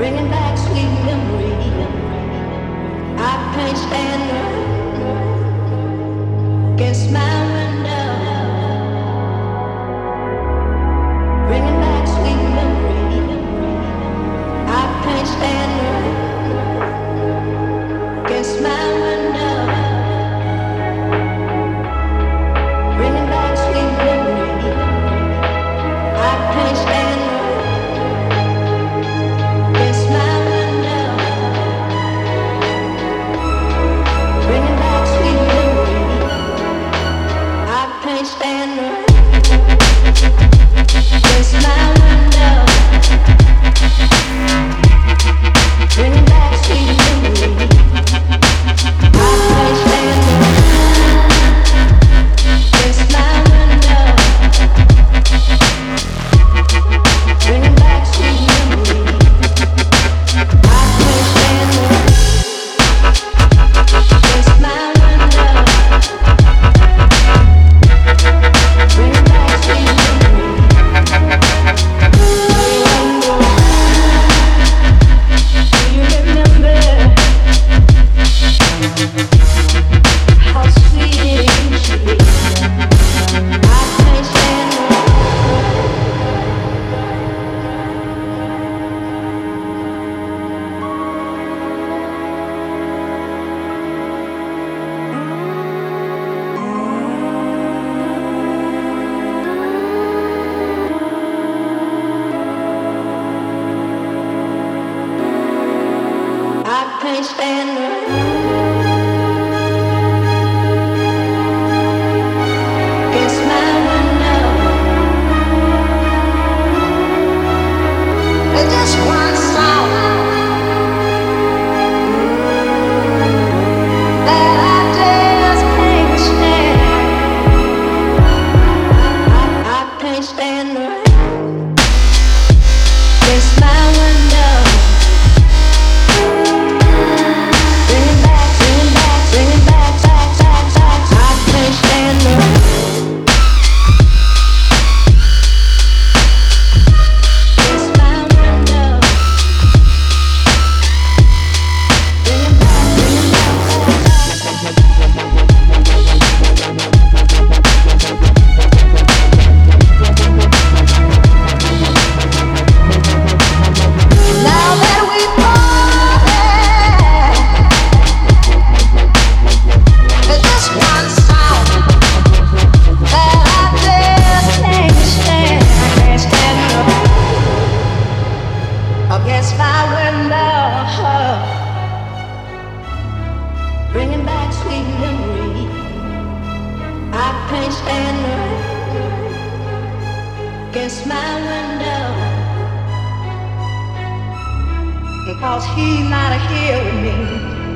bringing back sweet memory. I can't stand against my window, bringing back sweet memory. I can't stand against my window, bringing back sweet memory. I can't stand against my window, bringing back sweet memory. I can't stand against my window, bringing back sweet memory. I can't stand against my window, bringing back sweet memory. I can't stand against my window, bringing back sweet memory. Do you remember how sweet it used to be? I can't stand I can't stand against my window. There's just one song that I just can't stand. I can't stand against my window. Bring it back, bring it back, bring it back, back, back, back. I can't stand against my window. Bring it back, bring it back, now that we've parted, there's just one sound that I just can't stand. I can't stand against my window, bringing back sweet memory. I can't stand against my window, because he's not here with me.